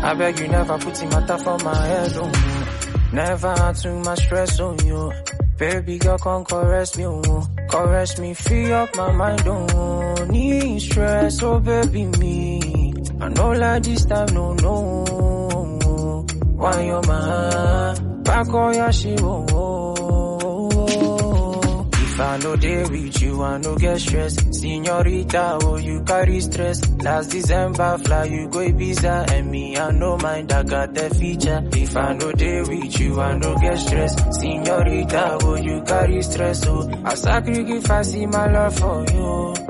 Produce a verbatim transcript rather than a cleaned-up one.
I beg you never put in matter for my head, oh. Never had too much stress on you. Baby girl, come caress me, oh. Caress me, free up my mind, oh. Need stress, oh baby me. I know like this time, no, no. Why your man? Back on your shit, oh, oh, oh. If I know they with you, I no get stress. Señorita, oh, you carry stress. Last December, fly, you go Ibiza. And me, I no mind, I got the feature. If I know they with you, I no get stress. Señorita, oh, you carry stress, oh. I sacrifice my love for you.